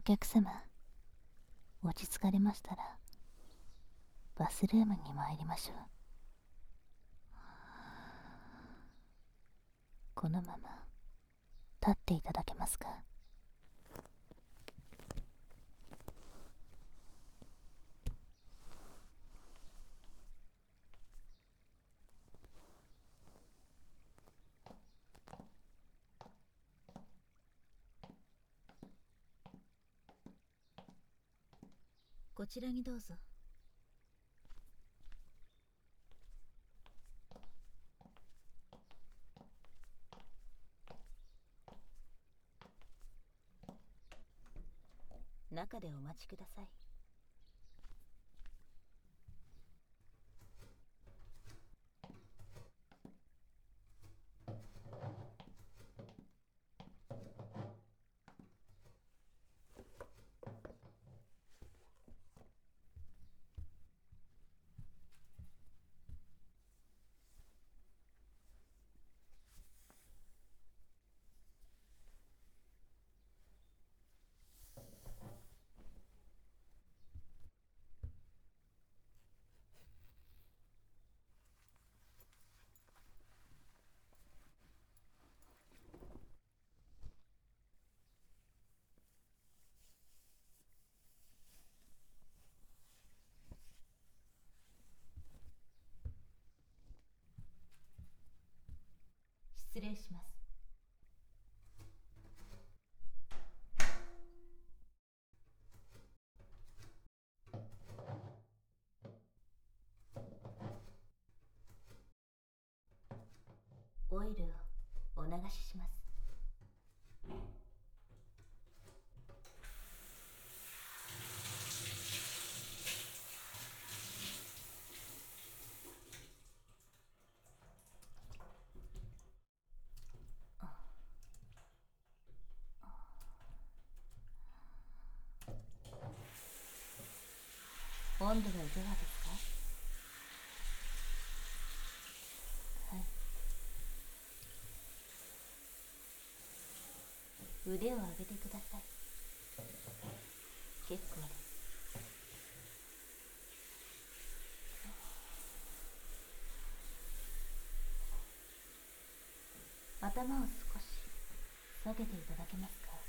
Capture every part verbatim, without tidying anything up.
お客様、落ち着かれましたらバスルームに参りましょう。このまま立っていただけますか？こちらにどうぞ。中でお待ちください。失礼します。オイルをお流しします。温度はいかがですか？はい。腕を上げてください。結構です。頭を少し下げていただけますか？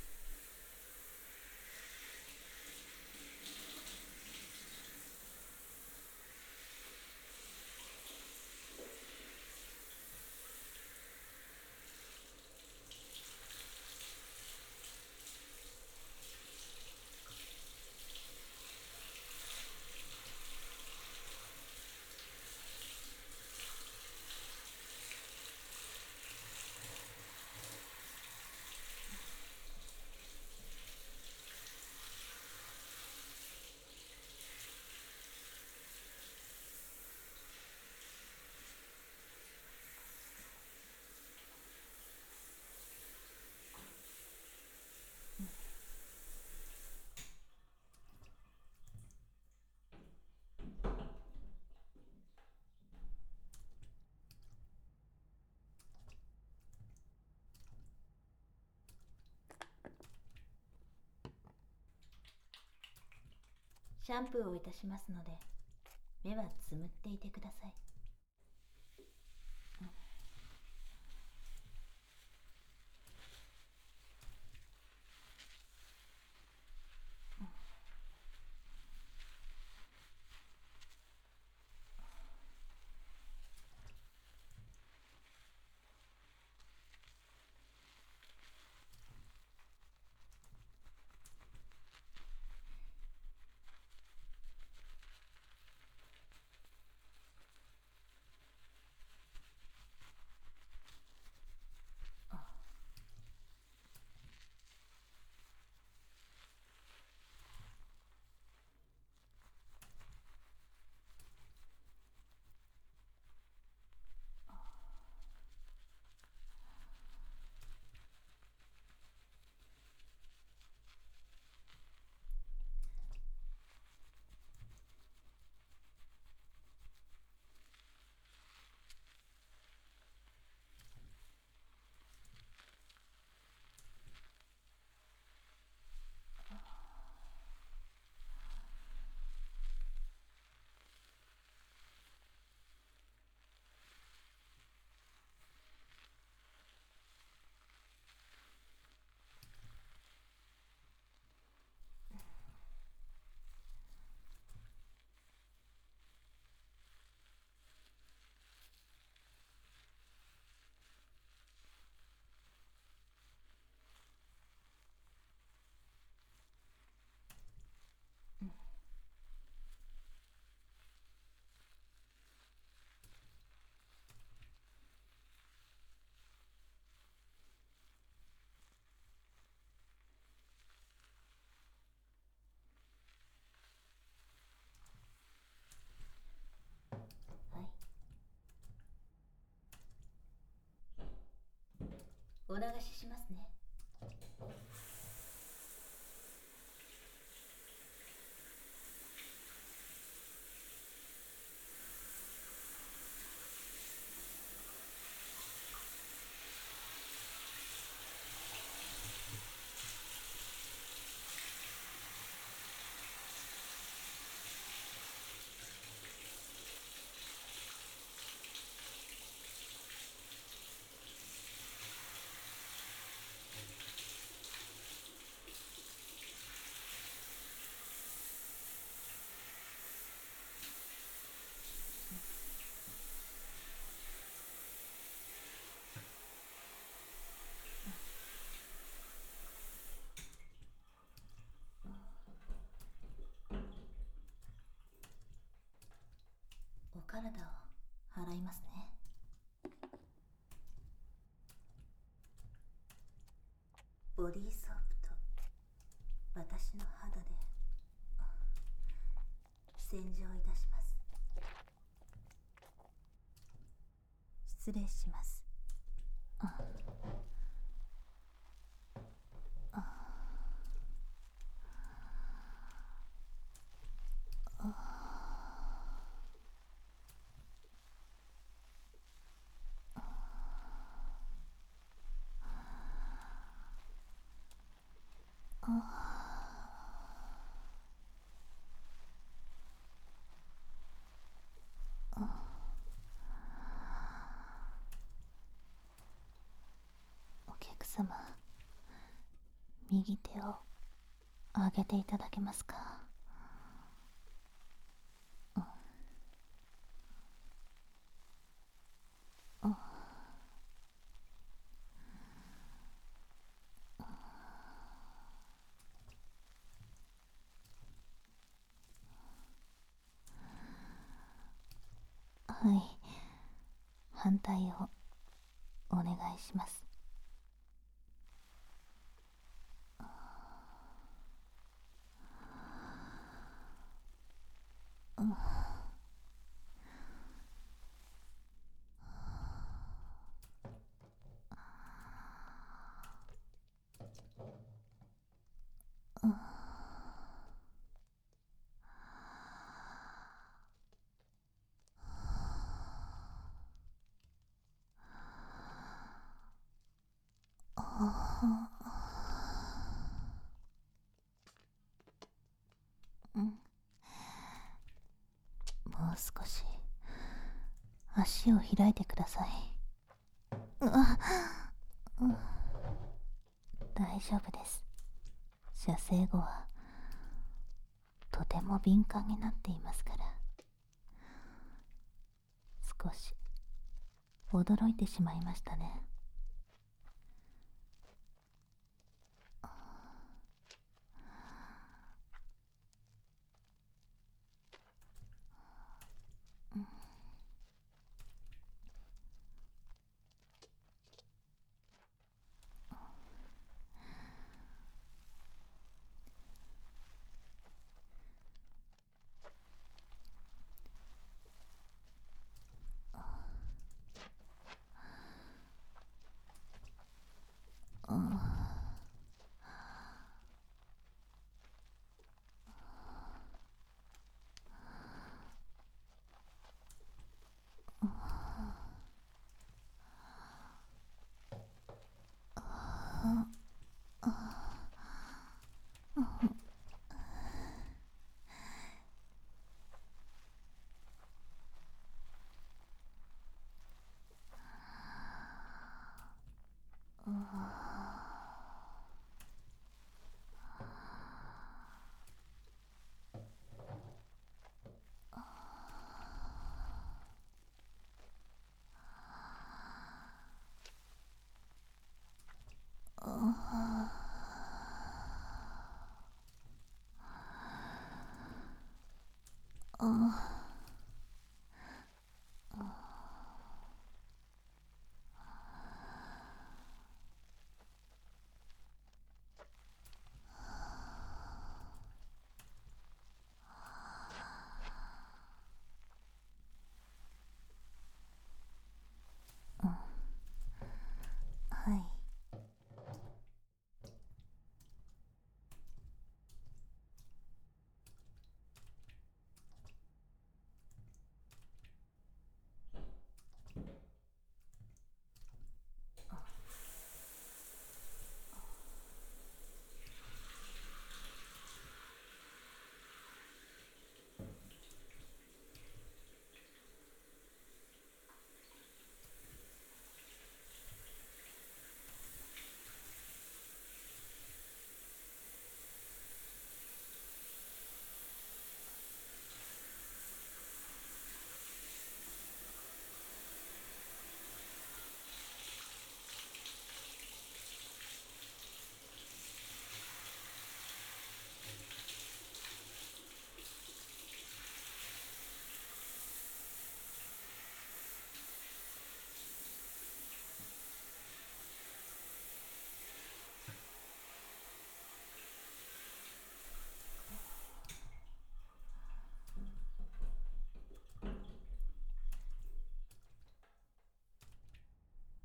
シャンプーをいたしますので、目はつむっていてください。 お流ししますね。お体を洗いますね。ボディーソープと私の肌で洗浄いたします。失礼します。あお客様、右手を上げていただけますか。はい、反対をお願いします。もう少し足を開いてください。あ、うん、大丈夫です。射精後はとても敏感になっていますから。少し驚いてしまいましたね。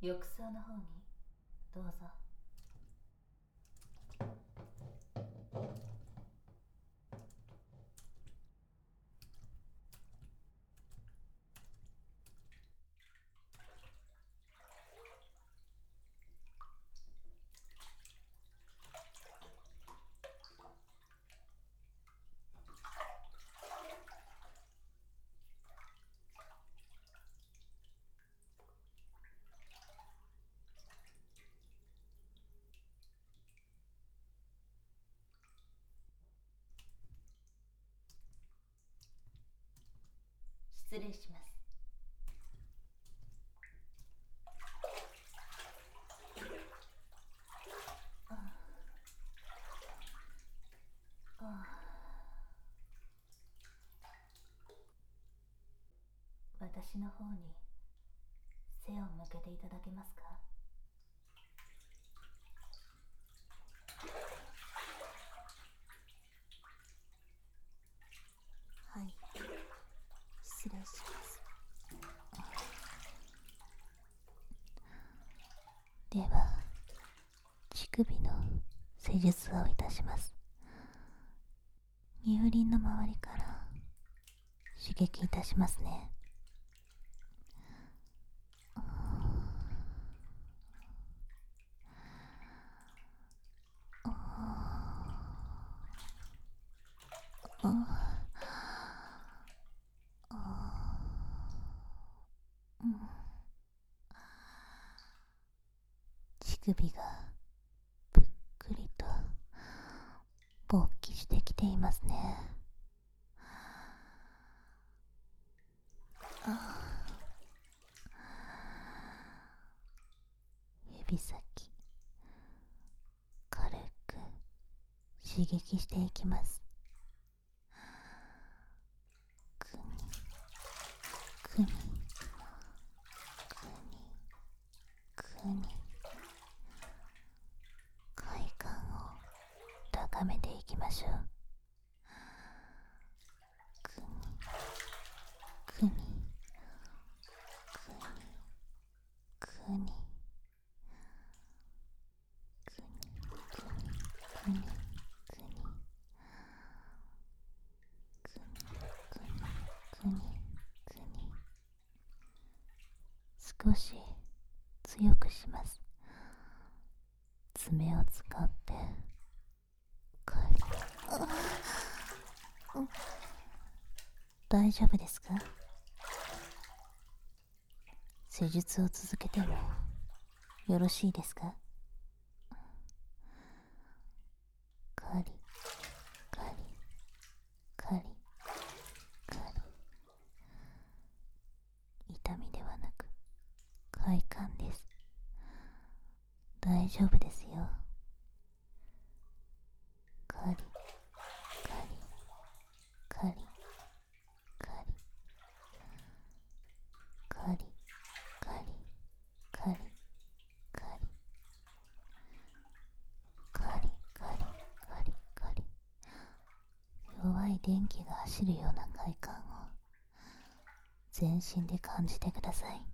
浴槽の方にどうぞ。失礼します。私の方に背を向けていただけますか？はい、失礼します。では、乳首の施術をいたします。乳輪の周りから刺激いたしますね。乳首がぷっくりと勃起してきていますね。指先軽く刺激していきます。くにくにくにくに快感を高めていきましょう。くにくにくにくにくにくにくにくにくにくに少し強くします。爪を使ってカリ大丈夫ですか？施術を続けてもよろしいですか？カリカリカリカリ、痛みではなく快感です。大丈夫ですよ。カリカリカリカリカリカリカリカリカリカリカリカリカリ、弱い電気が走るような快感を全身で感じてください。